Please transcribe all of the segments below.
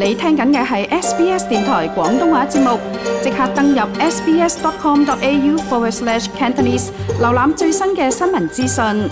你聽緊嘅係 SBS 電台廣東話節目，即刻登入 sbs.com.au/Cantonese 瀏覽最新嘅新聞資訊。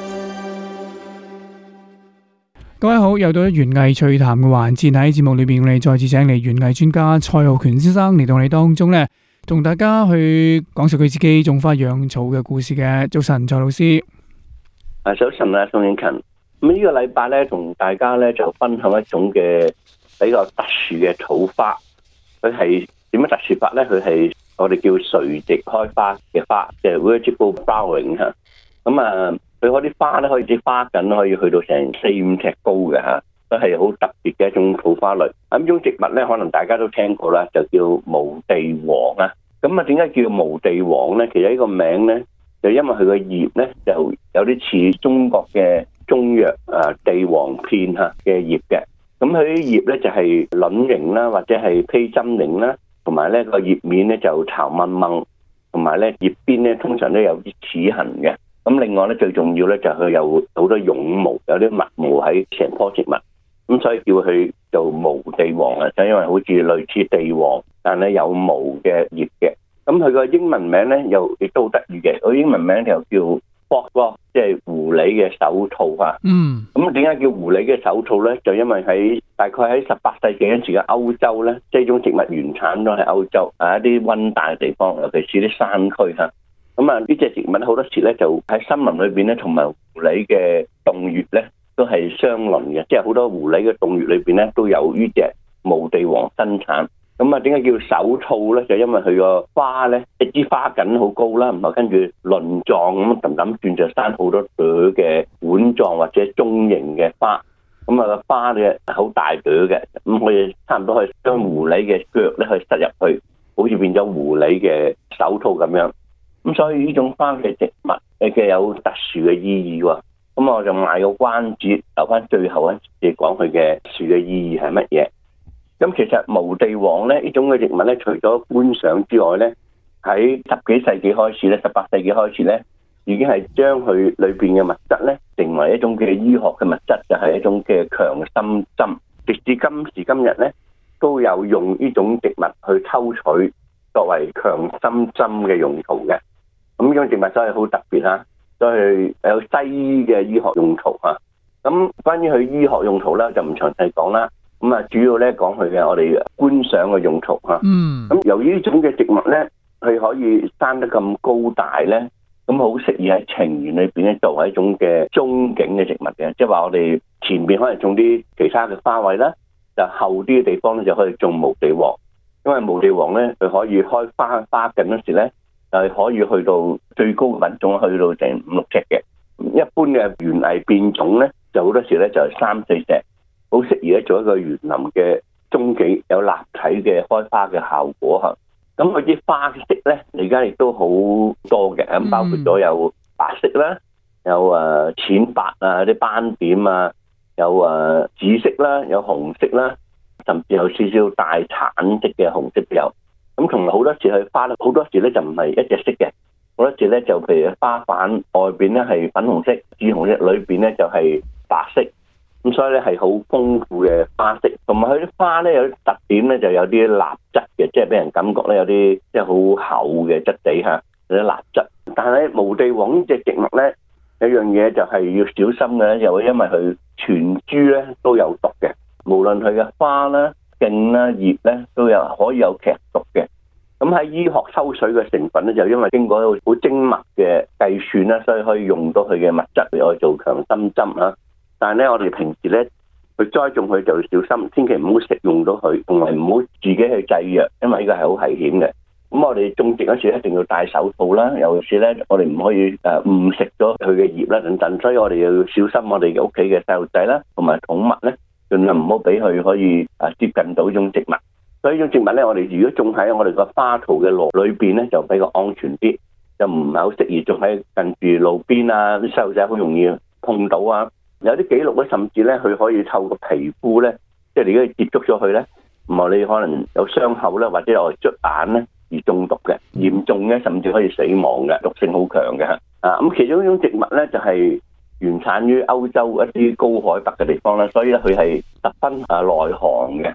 各位好，又到咗園藝趣談嘅環節，喺節目裏邊，我哋再次請嚟園藝專家蔡浩權先生嚟到我哋當中咧，同大家去講述佢自己種花養草嘅故事嘅。早晨，蔡老師。 早晨啊，宋永勤。咁呢個禮拜咧，同大家咧就分享一種嘅比較特殊嘅草花。佢係點樣特殊法咧？佢係我哋叫垂直開花嘅花，即係 vertical flowering 吓。咁啊，佢嗰啲花咧，可以啲花梗可以去到成4-5尺高嘅吓，都係好特別嘅一種草花類。咁呢種植物咧，可能大家都聽過啦，就叫毛地黃啊。咁啊，點解叫毛地黃咧？其實呢個名咧，就因為佢個葉咧就有啲似中國嘅中藥地黃片嚇嘅葉嘅。咁佢啲葉咧就係卵形啦，或者係披針形啦，同埋咧個葉面咧就巢掹掹，同埋咧葉邊咧通常都有啲齒痕嘅。咁另外咧最重要咧就係佢有好多絨毛，有啲密毛喺成棵植物，咁所以叫佢做毛地黃啊，就因為好似類似地黃，但係有毛嘅葉嘅。咁佢個英文名咧又亦都好得意嘅，佢英文名就叫 Fox， 即係狐狸嘅手套啊。咁點解叫狐狸嘅手套咧？就因為喺大概喺18世紀嗰時嘅歐洲咧，即係呢種植物原產都係歐洲一啲溫帶嘅地方，尤其是啲山區嚇。咁啊，呢隻植物好多時咧就喺森林裏邊咧，同埋狐狸嘅洞穴咧都係相鄰嘅，即係好多狐狸嘅洞穴裏邊咧都有呢隻毛地黃生產。咁啊，點解叫手套咧？就因為佢個花咧，一支花梗好高啦，然後跟住輪狀咁揼轉就生好多朵嘅碗狀或者中型嘅花。咁啊，個花咧好大朵嘅，咁可以差唔多可以將狐狸嘅腳咧去塞入去，好似變咗狐狸嘅手套咁樣。咁所以呢種花嘅植物嘅有特殊嘅意義喎。咁我就賣個關子，留翻最後一節講佢嘅特殊嘅意義係乜嘢。咁其實毛地黃咧呢種嘅植物咧，除咗觀賞之外咧，喺10幾世紀開始咧，18世紀開始咧，已經係將佢裏邊嘅物質咧，成為一種嘅醫學嘅物質，就係一種嘅強心針。直至今時今日咧，都有用呢種植物去抽取作為強心針嘅用途嘅。咁呢種植物真係好特別嚇，所以有西醫嘅醫學用途嚇。咁關於佢醫學用途咧，就唔詳細講啦。咁啊，主要咧講佢嘅我哋觀賞嘅用途嚇。咁由於呢種嘅植物咧，佢可以生得咁高大咧，咁好適宜喺庭園裏邊咧作為一種嘅中景嘅植物嘅，即係話我哋前邊可能種啲其他嘅花卉啦，就後啲嘅地方咧就可以種毛地黃，因為毛地黃咧佢可以開花緊嗰時咧，就係可以去到最高嘅品種去到成5-6尺嘅。一般嘅園藝變種咧，就好多時咧就係3-4尺。好適宜咧做一個園林嘅中景，有立體嘅開花嘅效果嚇。咁佢啲花色咧，而家亦都好多嘅，咁包括咗有白色啦，有淺白啊啲斑點啊，有紫色啦，有紅色啦，甚至有少少大橙色嘅紅色都有。咁同埋好多時佢花好多時咧就唔係一隻色嘅，好多時咧就譬如花瓣外邊咧係粉紅色、紫紅色，裏邊咧就係白色。咁所以咧係好豐富嘅花色，同埋佢啲花咧有啲特點咧，就有啲蠟質嘅，即係俾人感覺咧有啲即係好厚嘅質地嚇，有啲蠟質。但係毛地黃呢隻植物咧，有樣嘢就係要小心嘅咧，就會因為佢全株咧都有毒嘅，無論佢嘅花啦、莖啦、葉咧都有可以有劇毒嘅。咁喺醫學抽取嘅成分咧，就因為經過好精密嘅計算啦，所以可以用到佢嘅物質嚟去做強心針啊。但係咧，我哋平時咧去栽種佢就要小心，千祈唔好食用到佢，同埋唔好自己去製藥，因為呢個係好危險嘅。咁我哋種植嗰時一定要戴手套啦，尤其是咧我哋唔可以誤食咗佢嘅葉啦等等，所以我哋要小心我哋嘅屋企嘅細路仔啦，同埋寵物咧，盡量唔好俾佢可以接近到呢種植物。所以呢種植物咧，我哋如果種喺我哋個花槽嘅籮裏邊咧，就比較安全啲，就唔係好適宜種喺近住路邊啊，啲細路仔好容易碰到啊。有啲記錄咧，甚至咧佢可以透過皮膚咧，即係你如果接觸咗佢咧，唔係你可能有傷口咧，或者有捽眼咧而中毒嘅，嚴重嘅甚至可以死亡嘅，毒性好強嘅。咁其中一種植物咧就係原產於歐洲一啲高海拔嘅地方啦，所以咧佢係十分耐寒嘅。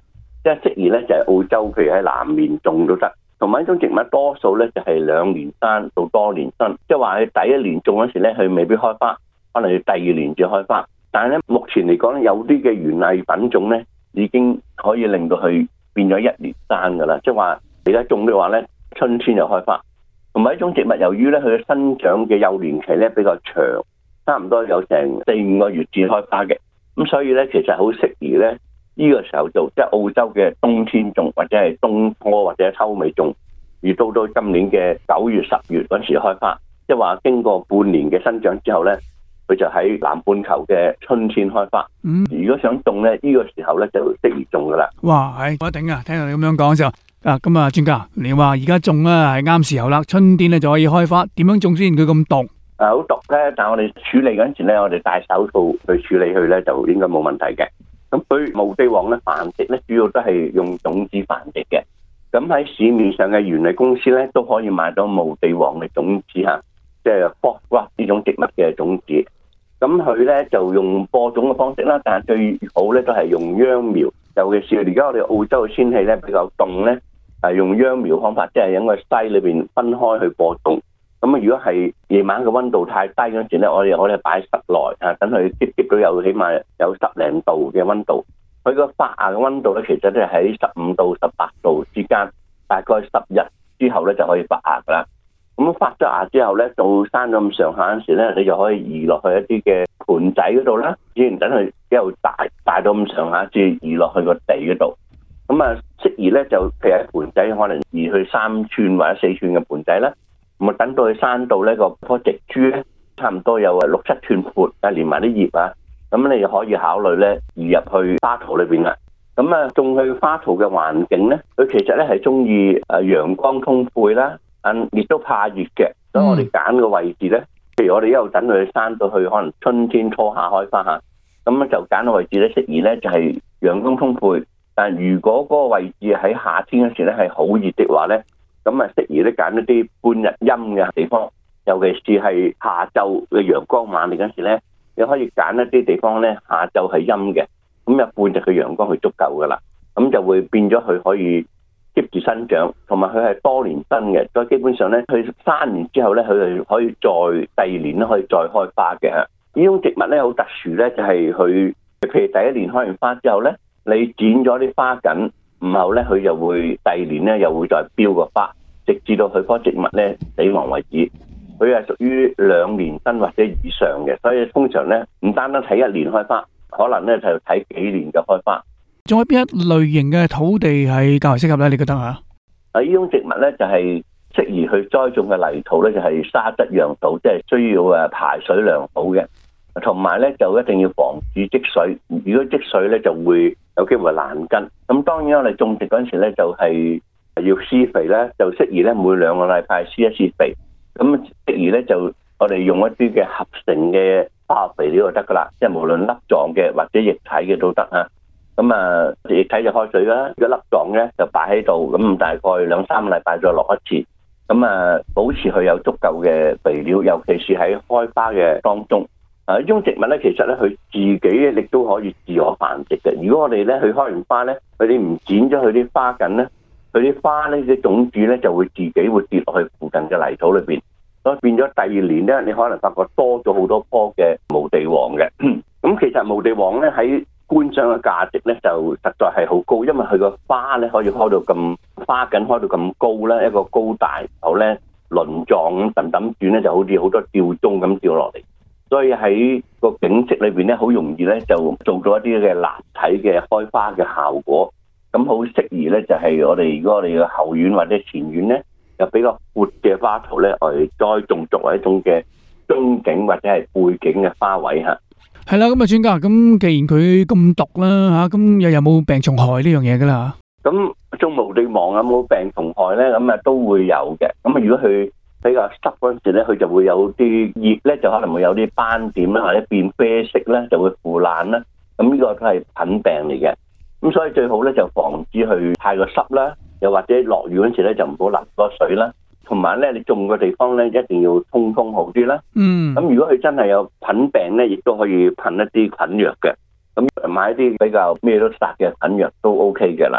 即係適宜咧就係澳洲，譬如喺南面種都得。同埋呢種植物多數咧就係2年生到多年生，即係話佢第一年種嗰時咧佢未必開花，可能要第2年至開花。但係咧目前嚟講咧，有啲嘅園藝品種咧已經可以令到佢變咗1年生噶啦，即係話而家種嘅話咧春天就開花。同埋呢種植物由於咧佢嘅生長嘅幼年期咧比較長，差唔多有成4-5個月至開花嘅，咁所以咧其實好適宜咧呢個時候做，即係澳洲嘅冬天種或者係冬初或者秋尾種，而到今年嘅9月10月嗰時開花，即係話經過半年嘅生長之後咧，佢就喺南半球嘅春天開花。如果想種咧，呢個時候咧就適宜種噶啦。 哇，係我一頂啊！聽到你咁樣講嘅時候，咁啊專家，你話而家種啊係啱時候啦，春天咧就可以開花，點樣種先？佢咁毒？ 好毒咧，但係我哋處理嗰陣時咧，我哋戴手套去處理佢咧，就應該冇問題嘅。咁佢毛地黃咧繁殖咧，主要都係用種子繁殖嘅。咁喺市面上嘅園藝公司咧，都可以買到毛地黃嘅種子嚇，即係 foxglove 呢種植物嘅種子。咁佢咧就用播種嘅方式啦，但係最好咧都係用秧苗。尤其是而家我哋澳洲嘅天氣咧比較凍咧，係用秧苗方法，即係喺個篩裏邊分開去播種。咁如果係夜晚嘅溫度太低嗰陣咧，我哋擺室內等佢 keep 到有起碼有10零度嘅溫度。佢個發芽嘅溫度咧，其實都係喺15到18度之間，大概10日之後咧就可以發芽噶啦。咁發咗芽之後咧，到生咗咁上下嗰時咧，你就可以移落去一啲嘅盆仔嗰度啦。之前等佢一路大到咁上下，至移落去個地嗰度。咁啊，適宜咧就譬如喺盆仔可能移去3寸或者4寸嘅盆仔啦。咁啊，等到佢生到呢個棵植株咧，差唔多有6-7寸闊啊，連埋啲葉啊，咁你就可以考慮咧移入去花槽裏邊啦。咁啊，種去花槽嘅環境咧，佢其實咧係中意陽光充沛啦，亦都怕熱嘅。所以我哋揀個位置咧，譬如我哋一路等佢生到去可能春天初夏開花嚇，咁就揀個位置咧適宜咧就係陽光充沛。但如果嗰個位置喺夏天嗰時咧係好熱的話咧，咁啊適宜咧揀一啲半日陰嘅地方，尤其是係下晝嘅陽光猛烈嗰時咧，你可以揀一啲地方咧下晝係陰嘅，咁有半日嘅陽光係足夠噶啦，咁就會變咗佢可以 keep 住生長，同埋佢係多年生嘅，所以基本上咧佢3年之後咧，佢係可以再第2年咧可以再開花嘅。呢種植物咧好特殊咧，就係佢譬如第1年開完花之後咧，你剪咗啲花梗，然後咧佢就會第2年咧又會再標個花，直至到佢棵植物咧死亡為止。佢係屬於2年生或者以上嘅，所以通常咧唔單單睇1年開花，可能咧就睇幾年嘅開花。 仲有邊一類型嘅土地係較為適合咧？你覺得啊？ 呢種植物咧就係適宜去栽種嘅泥土咧，就係沙質樣土，即係需要排水良好嘅，同埋咧就一定要防止積水。如果積水咧就會有機會爛根。咁當然我哋種植嗰陣時咧就係要施肥咧，就適宜咧每2個禮拜施一次肥。咁適宜咧就我哋用一啲嘅合成嘅化學肥料就得噶啦，即係無論粒狀嘅或者液體嘅都得啊。咁啊液體就開水啦，如果粒狀咧就擺喺度，咁大概2-3個禮拜再落一次。咁啊保持佢有足夠嘅肥料，尤其是喺開花嘅當中。呢種植物咧，其實咧佢自己亦都可以自我繁殖嘅。如果我哋咧佢開完花咧，佢哋唔剪咗佢啲花梗咧，佢啲花咧啲種子咧就會自己會跌落去附近嘅泥土裏邊，所以變咗第2年咧，你可能發覺多咗好多棵嘅毛地黃嘅。咁其實毛地黃咧喺觀賞嘅價值咧就實在係好高，因為佢個花咧可以開到咁花梗開到咁高咧，一個高大，然後咧輪狀咁揼揼轉咧，就好似好多吊鐘咁吊落嚟。所以喺個景色裏邊咧，好容易咧就做到一啲嘅立體嘅開花嘅效果。咁好適宜咧，就係我哋如果我哋嘅後院或者前院咧，有比較闊嘅花槽咧，我哋栽種作為一種嘅中景或者係背景嘅花位嚇。 係啦，咁啊專家，咁既然佢咁毒啦嚇，咁又有冇病蟲害呢樣嘢噶啦？ 咁種毛地黃有冇病蟲害咧？咁啊都會有嘅。咁啊如果佢比較濕嗰陣時咧，佢就會有啲葉咧，就可能會有啲斑點啦，或者變啡色咧，就會腐爛啦。咁呢個都係菌病嚟嘅。咁所以最好咧就防止佢太過濕啦，又或者落雨嗰陣時咧就唔好淋多水啦。同埋咧，你種嘅地方咧一定要通風好啲啦。咁如果佢真係有菌病咧，亦都可以噴一啲菌藥嘅。咁買一啲比較咩都殺嘅菌藥都 OK 嘅啦。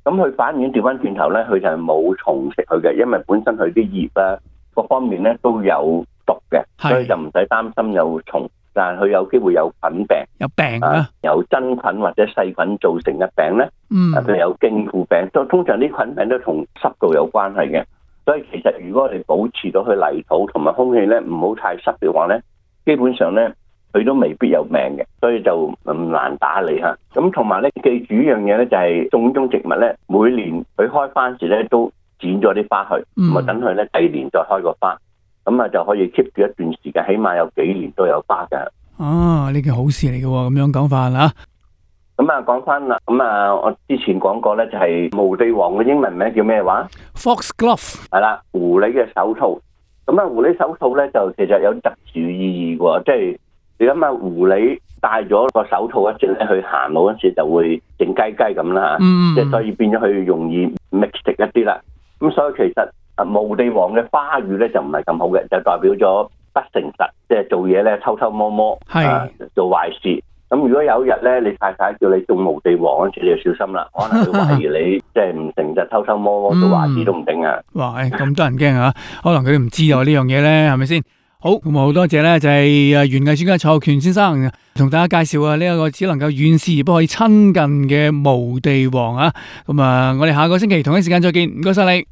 咁佢反而調翻轉頭咧，佢就係冇蟲食佢嘅，因為本身佢啲葉啊各方面咧都有毒嘅，所以就唔使擔心有蟲。但係佢有機會有菌病， 有病啊， 由真菌或者細菌造成嘅病咧，譬如有莖腐病，通常啲菌病都同濕度有關係嘅。所以其實如果我哋保持到佢泥土同埋空氣咧唔好太濕嘅話咧，基本上咧佢都未必有病嘅，所以就唔難打理嚇。咁同埋咧，記住一樣嘢咧，就係種種植物咧，每年佢開花時咧都剪咗啲花去，咁啊等佢咧第二年再開個花，咁啊就可以 keep 住一段時間，起碼有幾年都有花嘅。 啊，呢件好事嚟嘅喎，咁樣講法啦。 咁啊，講翻啦，咁啊，我之前講過咧，就係毛地黃嘅英文名叫咩話 ？Foxglove 係啦，狐狸嘅手套。咁啊，狐狸手套咧就其實有特殊意義嘅，即係你諗下，狐狸戴咗個手套一陣咧，去行路嗰時就會靜雞雞咁啦，即係所以變咗佢容易覓食一啲啦。咁所以其實毛地黃嘅花語咧就唔係咁好嘅，就代表咗不誠實，即係做嘢咧偷偷摸摸，做壞事。咁如果有一日咧，你太太叫你種毛地黃嗰陣時，你就小心啦，可能佢懷疑你即係唔誠實，偷偷摸摸做壞事都唔定啊！ 哇，咁多人驚啊！可能佢唔知啊呢樣嘢咧，係咪先？好，咁好多謝咧，就係園藝專家蔡浩權先生同大家介紹啊呢一個只能夠遠視而不可以親近嘅毛地黃啊！咁啊，我哋下個星期同一時間再見，唔該晒你。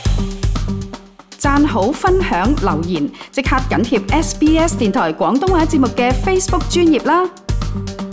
讚好、分享、留言，即刻緊貼SBS 電台廣東話節目嘅 Facebook 專頁啦！